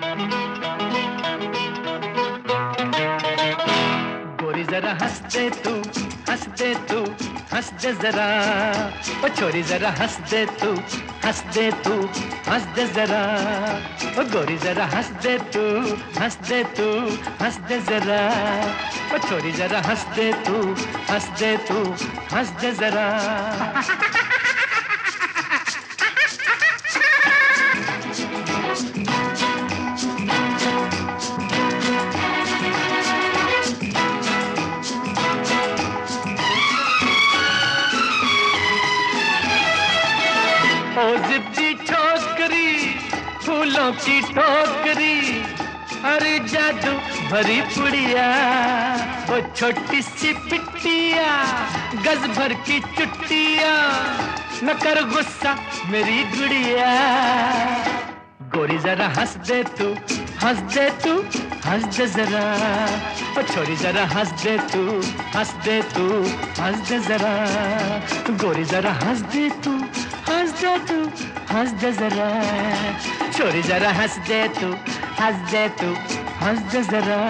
गोरी जरा हंस दे तू, हंस दे तू, हंस दे जरा। ओ छोरी जरा हंस दे तू, हंस दे तू, हंस दे जरा। ओ गोरी जरा हंस दे तू, हंस दे तू, हंस दे जरा। ओ छोरी जरा हंस दे तू, हंस दे तू, हंस दे जरा। ओ जिद्दी छोकरी, फूलों की टोकरी, अरे जादू भरी पुड़िया। ओ छोटी सी पिट्टिया, गज भर की चुट्टिया, न कर गुस्सा मेरी गुड़िया। गोरी जरा हंस दे तू, हंस दे तू, हंस दे जरा। ओ छोरी जरा हंस दे तू, हंस दे तू, हंस दे जरा। गोरी जरा हंस दे तू, हंस दे तू, हंस दे जरा। छोरी जरा हंस दे तू, हंस दे तू, हंस दे जरा।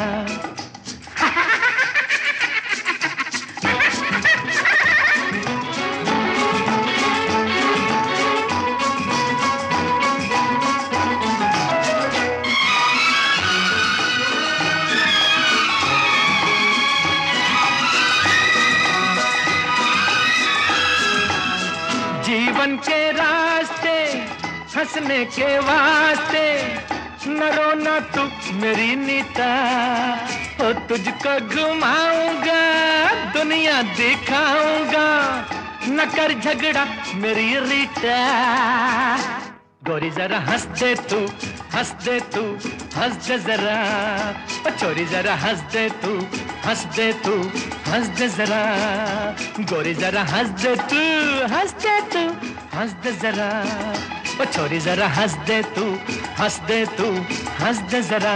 जीवन के रास्ते हंसने के वास्ते, न रोना तू मेरी नीता। ओ तुझको घुमाऊंगा, दुनिया दिखाऊंगा, न कर झगड़ा मेरी रीता। गोरी जरा हंस दे तू, हंस दे तू, हंस दे जरा। ओ छोरी जरा हंस दे तू, हंस दे तू, हंस दे जरा। गोरी जरा हंस दे तू, हंस दे तू, हंस दे जरा। ओ छोरी जरा हंस दे तू, हंस दे तू, हंस दे जरा।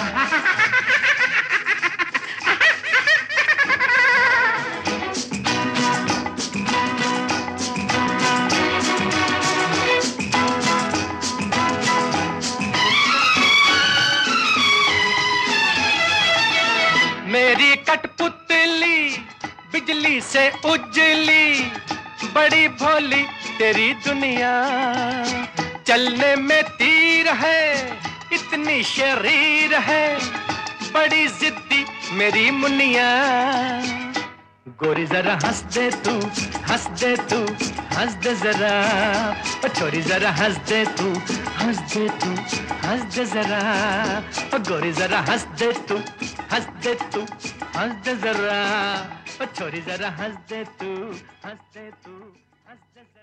मेरी कठपुतली बिजली से उजली, बड़ी भोली तेरी दुनिया। चलने में तीर है, इतनी शरीर है, बड़ी जिद्दी मेरी मुनिया। गोरी जरा हंस दे तू, हंस दे तू, हंस दे जरा। ओ छोरी जरा हंस दे तू, हंस दे तू, हंस दे जरा। ओ गोरी जरा हंस दे तू, हंस दे तू, हंस दे जरा। ओ छोरी जरा हंस दे तू, हंस दे तू, हंस दे जरा।